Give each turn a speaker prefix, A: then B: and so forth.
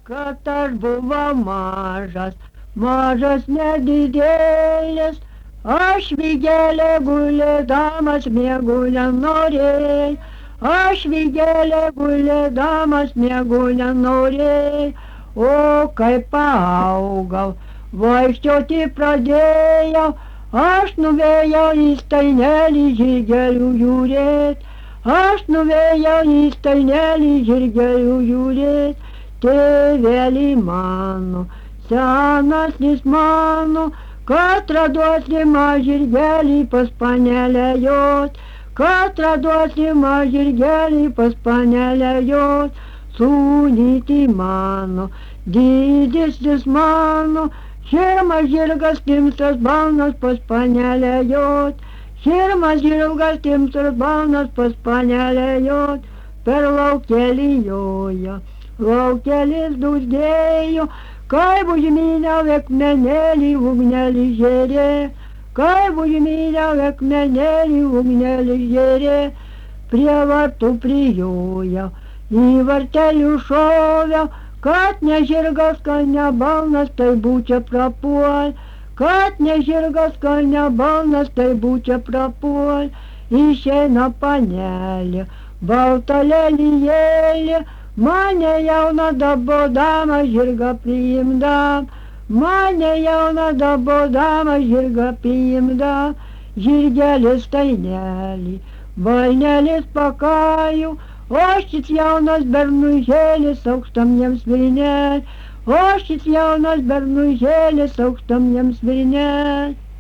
A: kad aš buvau mažas, mažas nedidėlis, aš vygelė gulėdamas miegu nenorėjau, aš vygelė gulėdamas miegu nenorėjau, o kai paaugau, vaikščioti pradėjau, aš nuvėjau į stainelį žirgelių žiūrėt, aš nuvėjau į stainelį žirgelių žiūrėt, tėveli mano, senasnis mano, kad raduosi mažirgelį pas panelę jos, kad raduosi mažirgelį pas panelę jos, sūnyti mano, didesnis mano, širmas žirgas timstas balnas pas panelę jos, širmas žirgas timstas balnas pas panelę jos, per laukelį jojo, laukelis dūzgėjo, kaip užmyniau akmenėlį ugnelį žėrė, kaip užmyniau akmenėlį ugnelį žėrė, prie vartų prijojo, į vartelių šoviau, kad ne žirgas, kad ne balnas, tai būčia prapuol, kad ne žirgas, kad ne balnas, tai būčia prapuol, išeina panelė, balta lelijėlė, mane jauną dabodama žirgą priimdam, mane jauną dabodama žirgą priimdam, žirgelis stainelį, balnelis pakajų, o šis jaunas bernužėlis aukštam jiems virnel, o šis jaunas bernužėlis aukštam jiems virnel.